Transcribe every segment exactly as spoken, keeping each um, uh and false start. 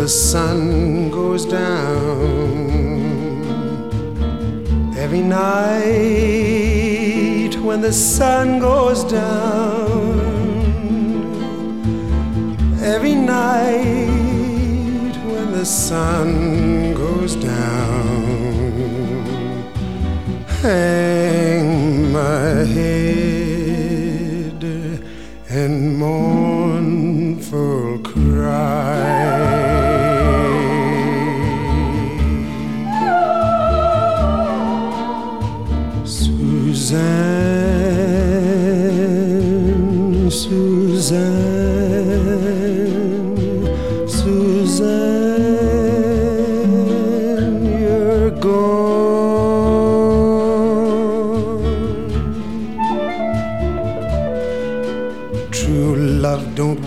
the sun goes down. Every night when the sun goes down. Every night when the sun goes down. Hang my head and mournful cry. Suzanne, Suzanne, Suzanne, you're gone. True love don't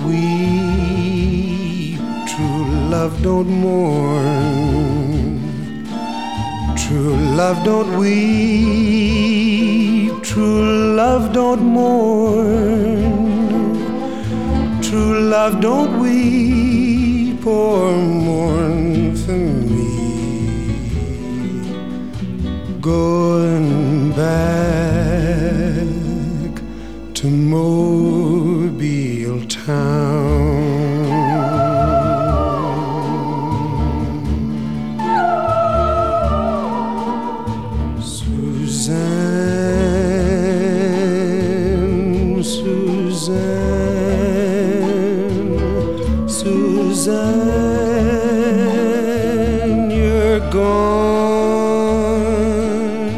weep, true love don't mourn. True love don't weep, true love don't mourn. True love don't weep or mourn for me. Going back to Mobile town. Suzanne, Suzanne, Suzanne, you're gone.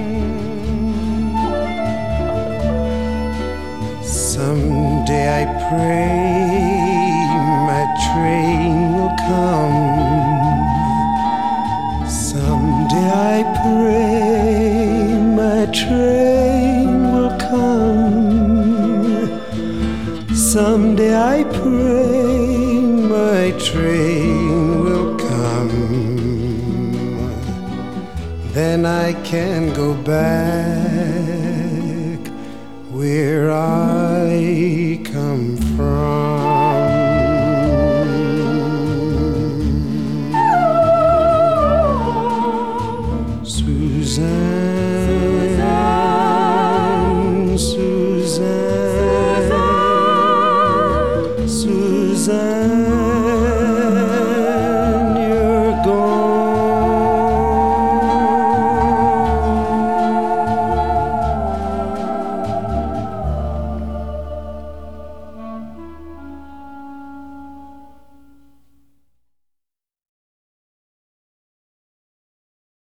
Someday I pray my train will come. Someday I pray my train will come. Someday I pray my train will come. Then I can go back where I come from. Suzanne,